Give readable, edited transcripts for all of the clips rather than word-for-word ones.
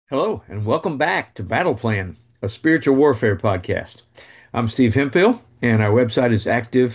Hello, and welcome back to Battle Plan, a spiritual warfare podcast. I'm Steve Hemphill, and our website is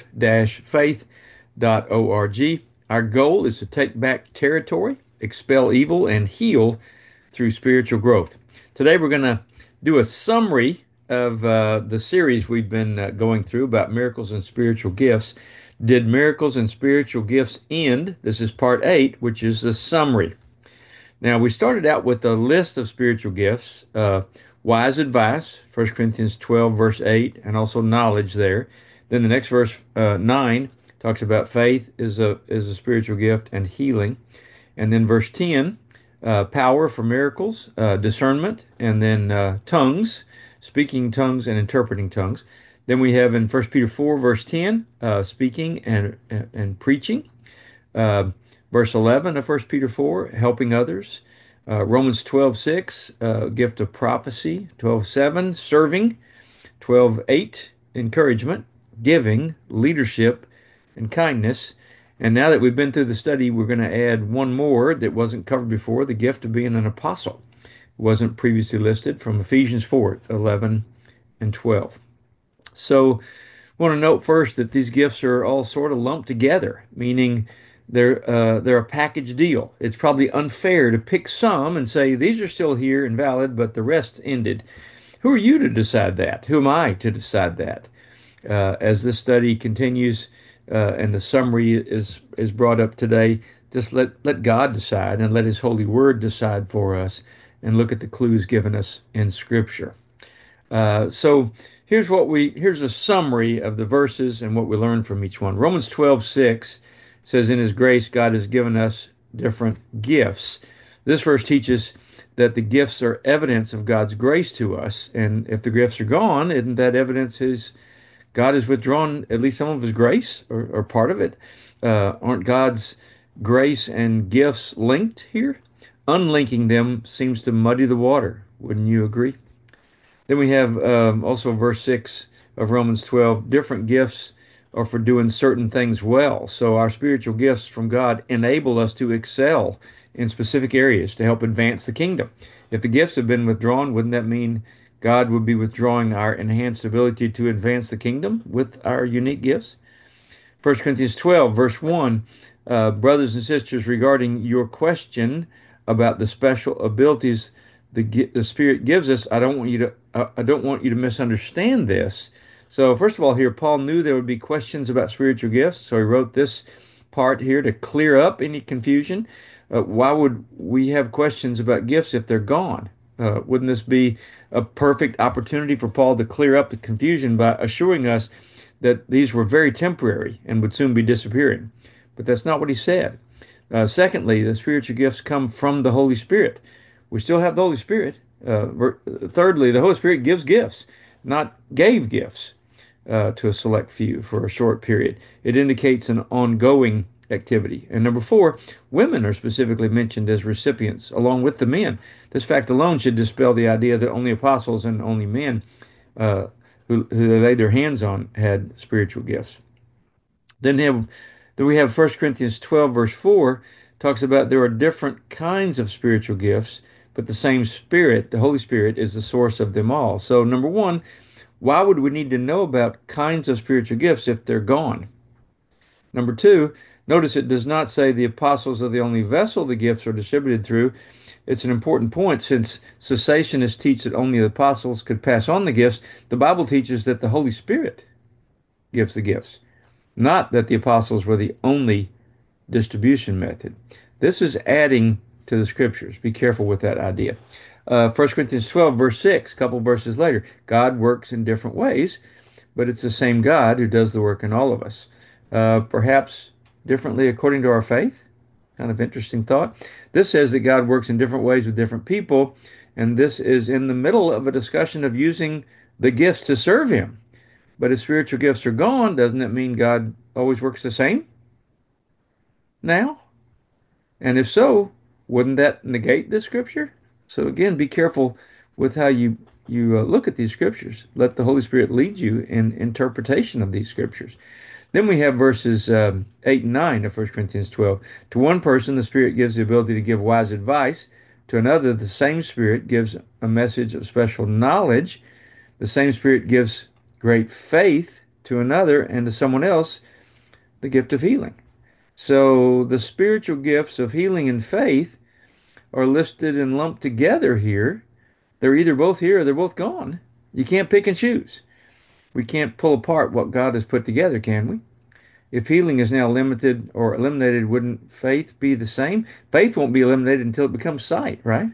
active-faith.org. Our goal is to take back territory, expel evil, and heal through spiritual growth. Today, we're going to do a summary of the series we've been going through about miracles and spiritual gifts. Did miracles and spiritual gifts end? This is part 8, which is the summary. Now, we started out with a list of spiritual gifts, wise advice, 1 Corinthians 12, verse 8, and also knowledge there. Then the next verse, 9, talks about faith is a spiritual gift and healing. And then verse 10, power for miracles, discernment, and then tongues, speaking tongues and interpreting tongues. Then we have in 1 Peter 4, verse 10, speaking and preaching. Uh, Verse 11 of 1 Peter 4, helping others. Romans 12:6, gift of prophecy. 12:7, serving. 12:8, encouragement, giving, leadership, and kindness. And now that we've been through the study, we're going to add one more that wasn't covered before, the gift of being an apostle. It wasn't previously listed from Ephesians 4:11 and 12. So I want to note first that these gifts are all sort of lumped together, meaning they're a package deal. It's probably unfair to pick some and say these are still here and valid, but the rest ended. Who are you to decide that? Who am I to decide that? As this study continues and the summary is brought up today, just let God decide and let His holy word decide for us and look at the clues given us in Scripture. So here's a summary of the verses and what we learned from each one. Romans 12:6 says, in His grace, God has given us different gifts. This verse teaches that the gifts are evidence of God's grace to us. And if the gifts are gone, isn't that evidence God has withdrawn at least some of His grace or part of it? Aren't God's grace and gifts linked here? Unlinking them seems to muddy the water. Wouldn't you agree? Then we have also verse 6 of Romans 12, different gifts are for doing certain things well. So our spiritual gifts from God enable us to excel in specific areas to help advance the kingdom. If the gifts have been withdrawn, wouldn't that mean God would be withdrawing our enhanced ability to advance the kingdom with our unique gifts? 1 Corinthians 12, verse 1, brothers and sisters, regarding your question about the special abilities the Spirit gives us, I don't want you to misunderstand this. So first of all, here Paul knew there would be questions about spiritual gifts, so he wrote this part here to clear up any confusion. Why would we have questions about gifts if they're gone? Wouldn't this be a perfect opportunity for Paul to clear up the confusion by assuring us that these were very temporary and would soon be disappearing? But that's not what he said. Secondly, the spiritual gifts come from the Holy Spirit. We still have the Holy Spirit. Thirdly, the Holy Spirit gives gifts, not gave gifts to a select few for a short period. It indicates an ongoing activity. And number four, women are specifically mentioned as recipients along with the men. This fact alone should dispel the idea that only apostles and only men uh, who they laid their hands on had spiritual gifts. Then we have 1 Corinthians 12, verse 4, talks about there are different kinds of spiritual gifts, but the same Spirit, the Holy Spirit, is the source of them all. So, number one, why would we need to know about kinds of spiritual gifts if they're gone? Number two, notice it does not say the apostles are the only vessel the gifts are distributed through. It's an important point since cessationists teach that only the apostles could pass on the gifts. The Bible teaches that the Holy Spirit gives the gifts, not that the apostles were the only distribution method. This is adding to the scriptures. Be careful with that idea. 1 Corinthians 12, verse 6, a couple verses later, God works in different ways, but it's the same God who does the work in all of us. Perhaps differently according to our faith. Kind of interesting thought. This says that God works in different ways with different people, and this is in the middle of a discussion of using the gifts to serve Him. But if spiritual gifts are gone, doesn't that mean God always works the same now? And if so, wouldn't that negate this scripture? So again, be careful with how you look at these scriptures. Let the Holy Spirit lead you in interpretation of these scriptures. Then we have verses 8 and 9 of 1 Corinthians 12. To one person, the Spirit gives the ability to give wise advice, To another, the same Spirit gives a message of special knowledge. The same Spirit gives great faith to another, and to someone else, the gift of healing. So the spiritual gifts of healing and faith are listed and lumped together here. They're either both here or they're both gone. You can't pick and choose. We can't pull apart what God has put together, can we? If healing is now limited or eliminated, wouldn't faith be the same? Faith won't be eliminated until it becomes sight, right?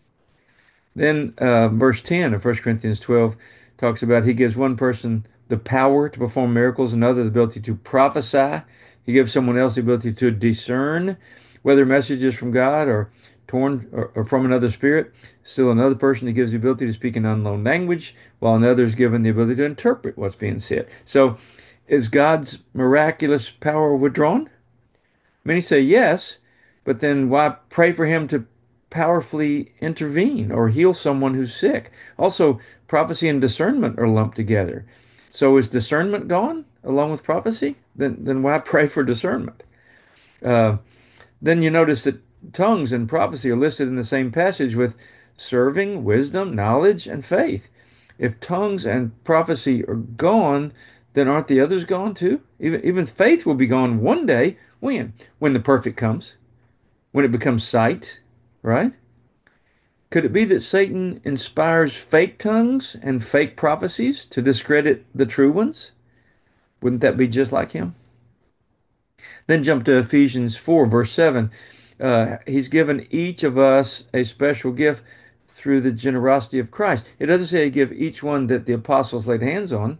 Then verse 10 of 1 Corinthians 12 talks about he gives one person the power to perform miracles, another the ability to prophesy. He gives someone else the ability to discern whether messages from God or torn or from another spirit. Still another person he gives the ability to speak an unknown language, while another is given the ability to interpret what's being said. So is God's miraculous power withdrawn? Many say yes, but then why pray for him to powerfully intervene or heal someone who's sick? Also, prophecy and discernment are lumped together. So is discernment gone along with prophecy? Then why pray for discernment? Uh, then you notice that tongues and prophecy are listed in the same passage with serving, wisdom, knowledge, and faith. If tongues and prophecy are gone, then aren't the others gone too? Even faith will be gone one day. When? When the perfect comes, when it becomes sight, right? Could it be that Satan inspires fake tongues and fake prophecies to discredit the true ones? Wouldn't that be just like him? Then jump to Ephesians 4, verse 7. He's given each of us a special gift through the generosity of Christ. It doesn't say he give each one that the apostles laid hands on.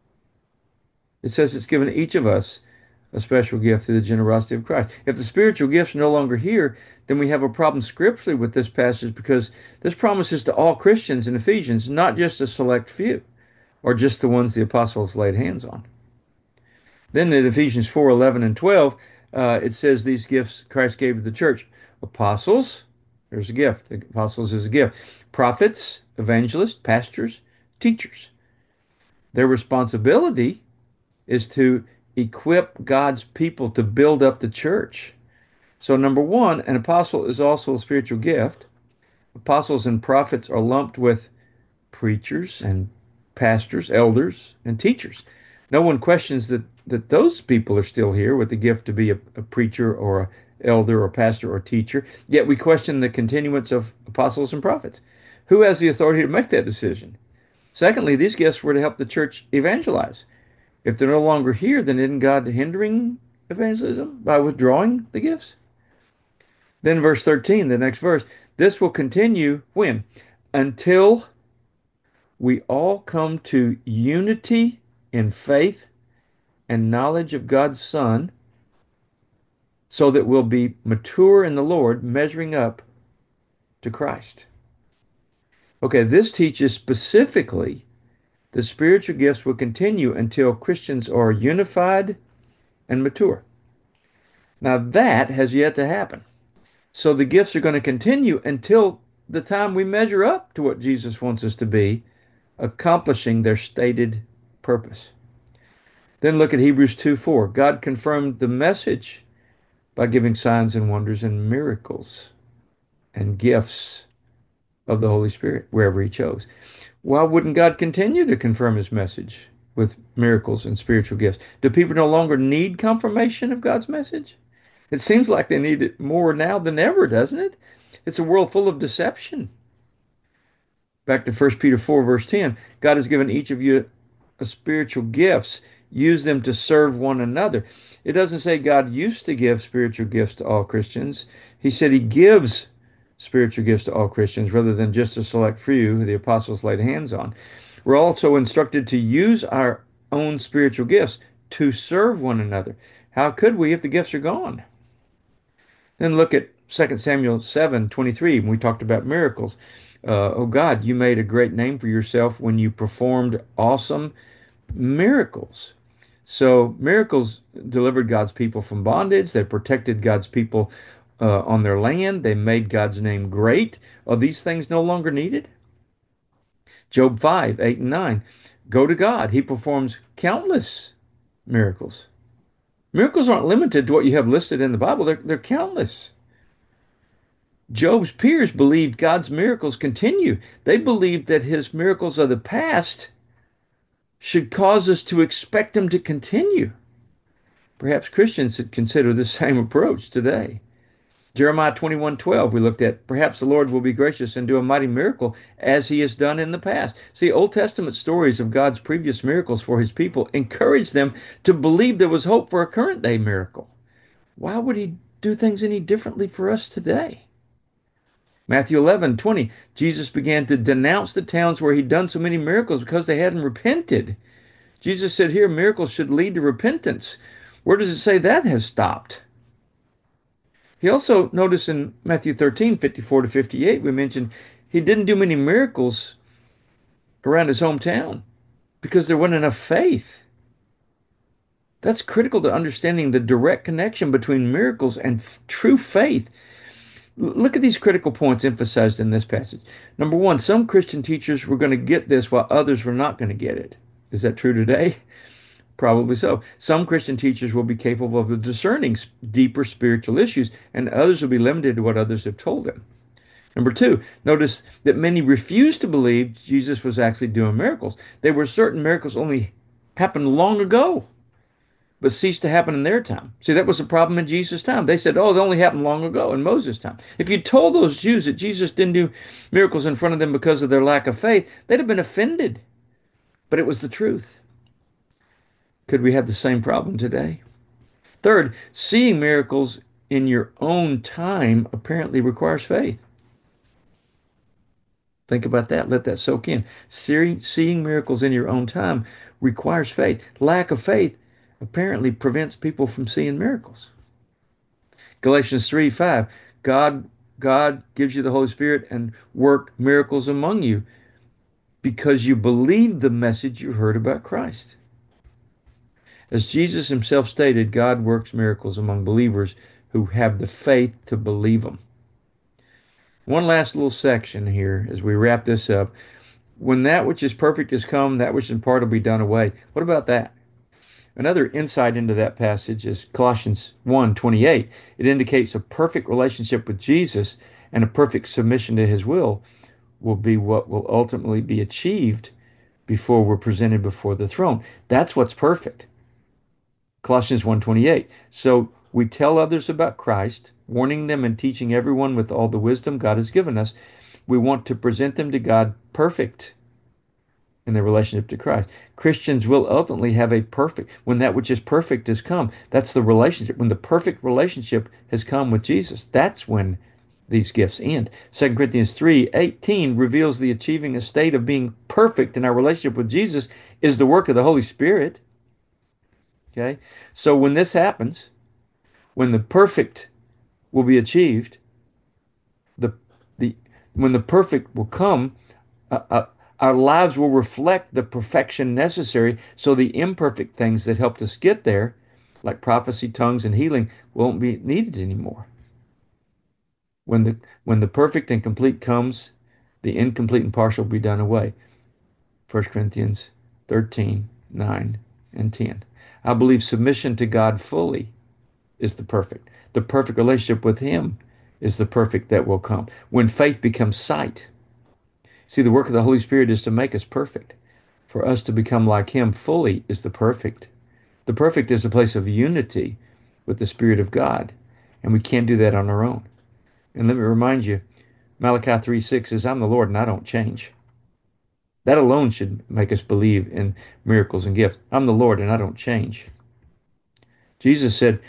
It says it's given each of us a special gift through the generosity of Christ. If the spiritual gifts are no longer here, then we have a problem scripturally with this passage because this promises to all Christians in Ephesians, not just a select few or just the ones the apostles laid hands on. Then in Ephesians 4, 11 and 12, it says these gifts Christ gave to the church. Apostles, there's a gift. The apostles is a gift. Prophets, evangelists, pastors, teachers. Their responsibility is to equip God's people to build up the church. So number one, an apostle is also a spiritual gift. Apostles and prophets are lumped with preachers and pastors, elders, and teachers. No one questions that those people are still here with the gift to be a preacher or a elder or pastor or teacher. Yet we question the continuance of apostles and prophets. Who has the authority to make that decision? Secondly, these gifts were to help the church evangelize. If they're no longer here, then isn't God hindering evangelism by withdrawing the gifts? Then verse 13, the next verse, this will continue when? Until we all come to unity in faith and knowledge of God's Son, so that we'll be mature in the Lord, measuring up to Christ. Okay, this teaches specifically the spiritual gifts will continue until Christians are unified and mature. Now that has yet to happen. So the gifts are going to continue until the time we measure up to what Jesus wants us to be, accomplishing their stated purpose. Then look at Hebrews 2:4. God confirmed the message by giving signs and wonders and miracles and gifts of the Holy Spirit wherever he chose. Why wouldn't God continue to confirm his message with miracles and spiritual gifts? Do people no longer need confirmation of God's message? It seems like they need it more now than ever, doesn't it? It's a world full of deception. Back to 1 Peter 4, verse 10. God has given each of you a spiritual gifts. Use them to serve one another. It doesn't say God used to give spiritual gifts to all Christians. He said he gives spiritual gifts to all Christians rather than just a select few who the apostles laid hands on. We're also instructed to use our own spiritual gifts to serve one another. How could we if the gifts are gone? Then look at 2 Samuel 7:23 when we talked about miracles. Oh God, you made a great name for yourself when you performed awesome miracles. So miracles delivered God's people from bondage. They protected God's people on their land. They made God's name great. Are these things no longer needed? Job 5, 8, and 9. Go to God. He performs countless miracles. Miracles aren't limited to what you have listed in the Bible. They're countless. Job's peers believed God's miracles continue. They believed that his miracles of the past should cause us to expect them to continue. Perhaps Christians should consider the same approach today. Jeremiah 21:12, we looked at, perhaps the Lord will be gracious and do a mighty miracle as he has done in the past. See, Old Testament stories of God's previous miracles for his people encouraged them to believe there was hope for a current day miracle. Why would he do things any differently for us today? Matthew 11:20, Jesus began to denounce the towns where he'd done so many miracles because they hadn't repented. Jesus said here miracles should lead to repentance. Where does it say that has stopped? He also, notice in Matthew 13:54 to 58, we mentioned he didn't do many miracles around his hometown because there wasn't enough faith. That's critical to understanding the direct connection between miracles and true faith. Look at these critical points emphasized in this passage. Number one, some Christian teachers were going to get this while others were not going to get it. Is that true today? Probably so. Some Christian teachers will be capable of discerning deeper spiritual issues, and others will be limited to what others have told them. Number two, notice that many refused to believe Jesus was actually doing miracles. They were certain miracles only happened long ago, but ceased to happen in their time. See, that was the problem in Jesus' time. They said, oh, they only happened long ago in Moses' time. If you told those Jews that Jesus didn't do miracles in front of them because of their lack of faith, they'd have been offended. But it was the truth. Could we have the same problem today? Third, seeing miracles in your own time apparently requires faith. Think about that. Let that soak in. Seeing miracles in your own time requires faith. Lack of faith apparently prevents people from seeing miracles. Galatians 3:5, God gives you the Holy Spirit and work miracles among you because you believe the message you heard about Christ. As Jesus himself stated, God works miracles among believers who have the faith to believe them. One last little section here as we wrap this up. When that which is perfect is come, that which is in part will be done away. What about that? Another insight into that passage is Colossians 1:28. It indicates a perfect relationship with Jesus and a perfect submission to his will be what will ultimately be achieved before we're presented before the throne. That's what's perfect. Colossians 1:28. So we tell others about Christ, warning them and teaching everyone with all the wisdom God has given us. We want to present them to God perfect in their relationship to Christ. Christians will ultimately have a perfect, when that which is perfect has come. That's the relationship. When the perfect relationship has come with Jesus, that's when these gifts end. 2 Corinthians 3:18 reveals the achieving a state of being perfect in our relationship with Jesus is the work of the Holy Spirit. Okay? So when this happens, when the perfect will be achieved, the the when the perfect will come, uh, uh, our lives will reflect the perfection necessary, so the imperfect things that helped us get there, like prophecy, tongues, and healing, won't be needed anymore. When the perfect and complete comes, the incomplete and partial will be done away. 1 Corinthians 13:9 and 10. I believe submission to God fully is the perfect. The perfect relationship with him is the perfect that will come. When faith becomes sight. See, the work of the Holy Spirit is to make us perfect. For us to become like him fully is the perfect. The perfect is a place of unity with the Spirit of God, and we can't do that on our own. And let me remind you, Malachi 3:6 says, I'm the Lord and I don't change. That alone should make us believe in miracles and gifts. I'm the Lord and I don't change. Jesus said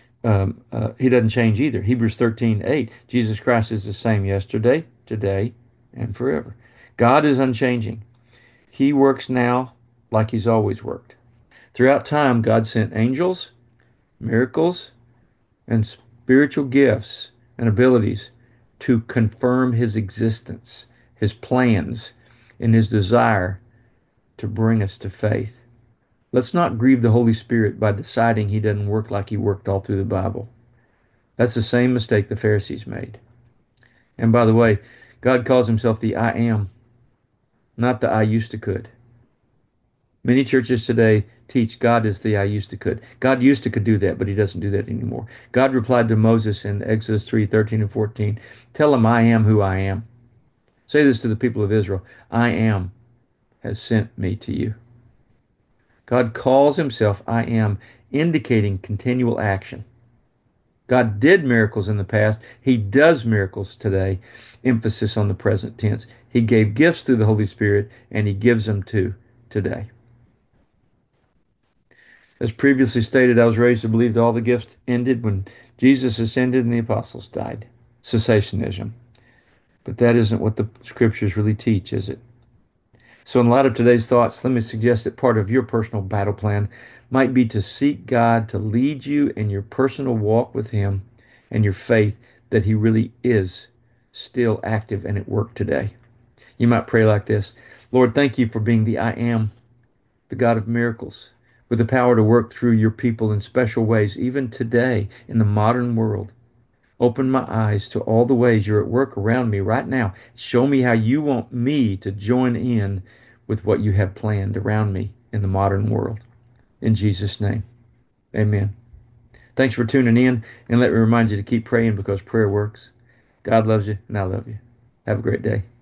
he doesn't change either. Hebrews 13:8, Jesus Christ is the same yesterday, today, and forever. God is unchanging. He works now like he's always worked. Throughout time, God sent angels, miracles, and spiritual gifts and abilities to confirm his existence, his plans, and his desire to bring us to faith. Let's not grieve the Holy Spirit by deciding he doesn't work like he worked all through the Bible. That's the same mistake the Pharisees made. And by the way, God calls himself the I am, not the I used to could. Many churches today teach God is the I used to could. God used to could do that, but he doesn't do that anymore. God replied to Moses in Exodus 3:13 and 14, tell him I am who I am. Say this to the people of Israel, I am has sent me to you. God calls himself I am, indicating continual action. God did miracles in the past. He does miracles today. Emphasis on the present tense. He gave gifts through the Holy Spirit, and he gives them to today. As previously stated, I was raised to believe that all the gifts ended when Jesus ascended and the apostles died. Cessationism. But that isn't what the scriptures really teach, is it? So, in light of today's thoughts, let me suggest that part of your personal battle plan might be to seek God to lead you in your personal walk with Him and your faith that He really is still active and at work today. You might pray like this: Lord, thank you for being the I am, the God of miracles, with the power to work through your people in special ways, even today in the modern world. Open my eyes to all the ways you're at work around me right now. Show me how you want me to join in with what you have planned around me in the modern world. In Jesus' name, amen. Thanks for tuning in, and let me remind you to keep praying because prayer works. God loves you, and I love you. Have a great day.